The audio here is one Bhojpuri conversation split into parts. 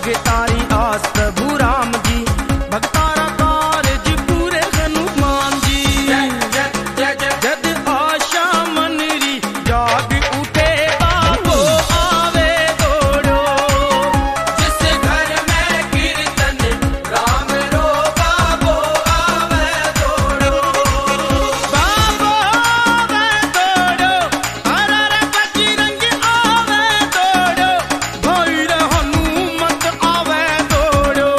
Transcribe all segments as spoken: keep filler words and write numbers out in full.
लागे तारी आस प्रभु राम जी, भक्तारा कारज पूरे हनुमान जी। जद आशा मनरी जाग उठे बाबो आवे दौड़ो, जिस घर में कीर्तन राम रो बाबो आवे दौड़ो। बाबो आवे दौड़ो, हर हर बजरंग आवे दौड़ो, भैर हनुमत आवे दौड़ो।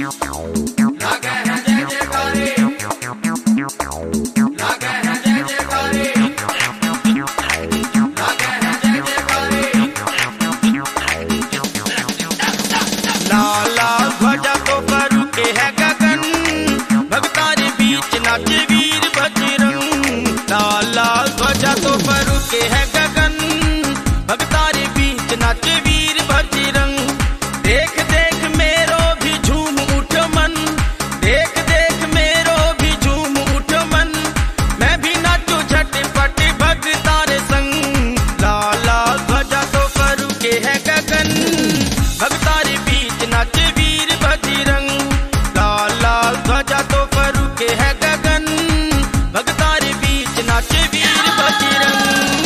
लागे हैं जय जयकारे, लागे हैं जय जयकारे, लागे हैं जय जयकारे। लाल लाल ध्वजा तो पर के है गगन, भक्तारे बीच नाचे वीर बजरंग। लाल लाल ध्वजा तो पर के है गगन, भक्तारे बीच नाचे वीर बजरंग। देख देख मेरो भी झूम उठ मन, देख देख मेरो भी झूम उठ मन। मैं भी नाचू झटपट भक्तारे संग। लाल लाल ध्वजा तो पर के है गगन, भक्तारे बीच नाचे वीर बजरंग। लाल लाल ध्वजा तो पर के है गगन, भक्तारे बीच नाचे वीर बजरंग।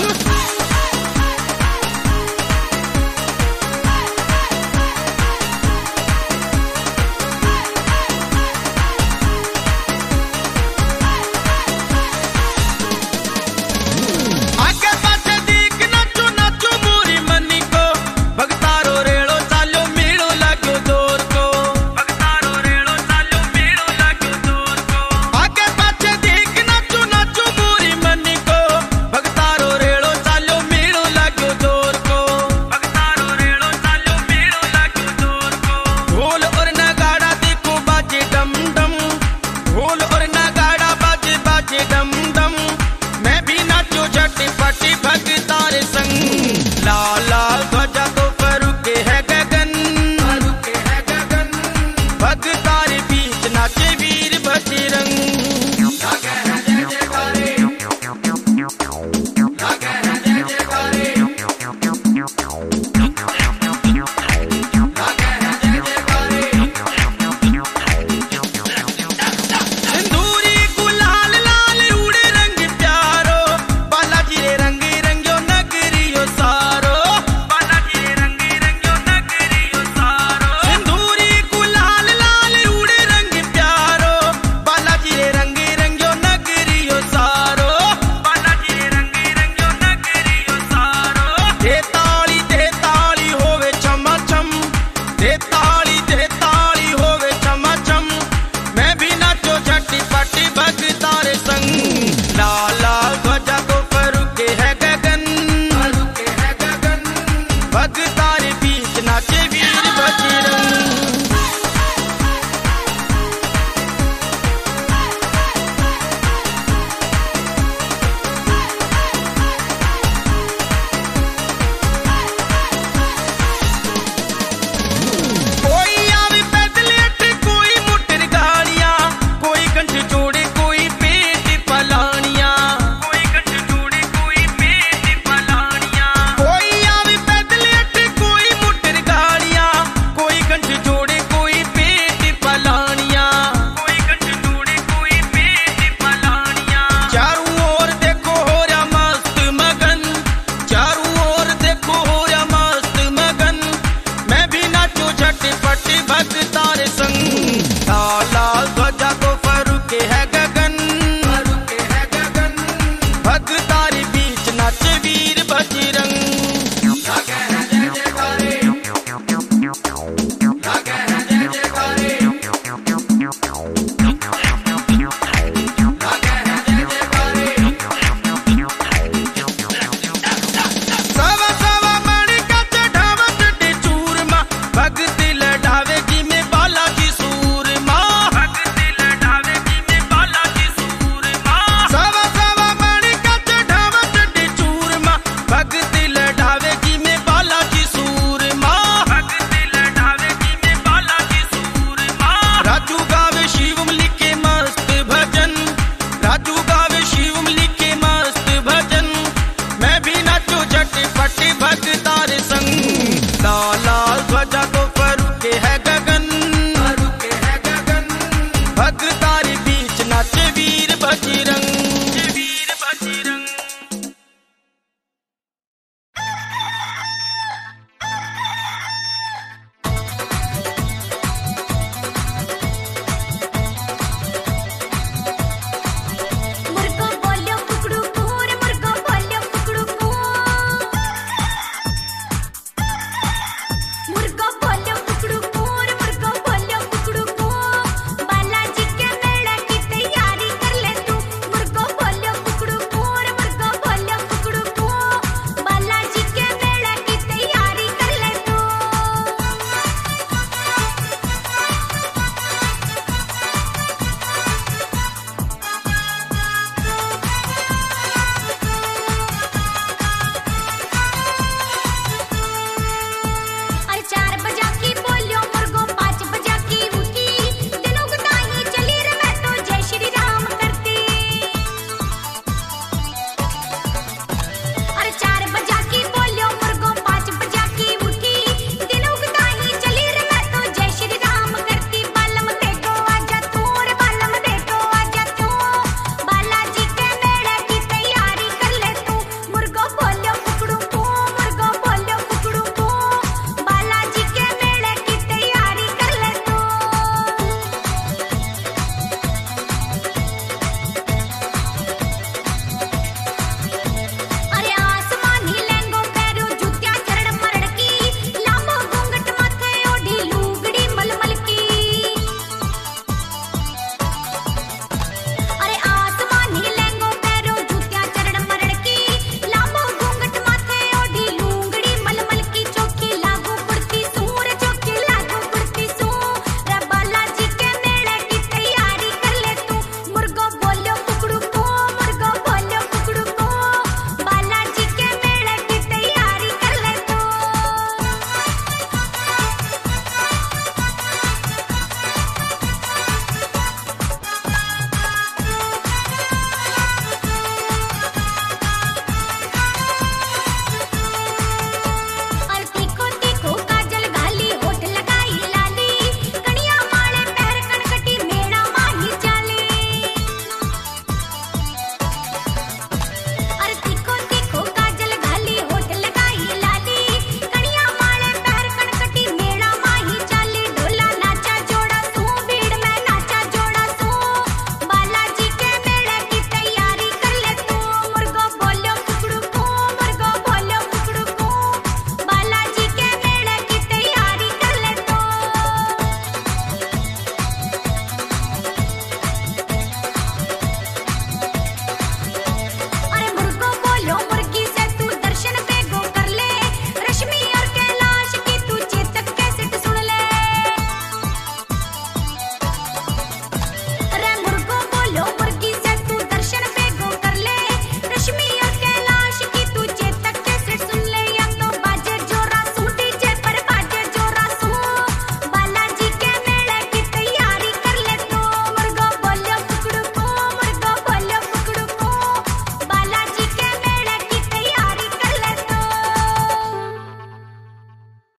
आगे पाछे देख नाचो नाचो मोरी मनी को, भक्तारो रेड़ो चालो मेड़ो लाग्यो जोर को। भक्तारो रेड़ो चालो मेड़ो लाग्यो जोर को। आगे पाछे देख नाचो नाचो मोरी मनी को, भक्तारो रेड़ो चालो मेड़ो लाग्यो जोर को। भक्तारो रेड़ो चालो मेड़ो लाग्यो जोर को। ढोल और नगाड़ा देखो बाजे डम डम, ढोल और नगाड़ा बाजे बाजे डम डम। मैं भी नाचो झटपट भक्तारे संग। लाल लाल ध्वजा तो पर के है गगन, के है गगन, भक्तारे बीच नाचे वीर बजरंग। लागे हैं जय जयकारे, लागे हैं जय जयकारे, लागे हैं जय जयकारे। सिंदूरी गुलाल लाल उड़े रंग प्यारो, बालाजी रे रंग रंगो नगरियो सारो। बालाजी रे रंग रंगो नगरियो सारो। सिंदूरी गुलाल लाल उड़े रंग प्यारो, बालाजी रे रंग रंगो नगरियो सारो। बालाजी रे रंग रंगो नगरियो सारो। दे ताली दे ताली होवे छमा छम, दे ताली दे ताली होवे छमा छम। मैं भी नाचो झटपट भक्तारे संग। लाल लाल ध्वजा तो पर के है गगन, के है गगन, भक्तारे बीच नाचे वीर बजरंग। कोई आवे पैदल अट, कोई मोटर गाड़ियां, कोई कंठ जोड़े कोई पेट पलानियां। कोई कंठ जोड़े कोई पेट पलानियां। कोई आवे पैदल अट, कोई मोटर गाड़ियां, कोई कंठ जोड़े कोई पेट पलानियां। कोई कंठ जोड़े कोई पेट पलानियां। चारों ओर देखो हो रहा मस्त मगन, चारों ओर देखो हो रहा मस्त मगन। मैं भी नाचो झटपट भक्तारे संग। लाल लाल ध्वजा तो पर के है गगन, के है गगन, भक्तारे बीच नाचे वीर बजरंग।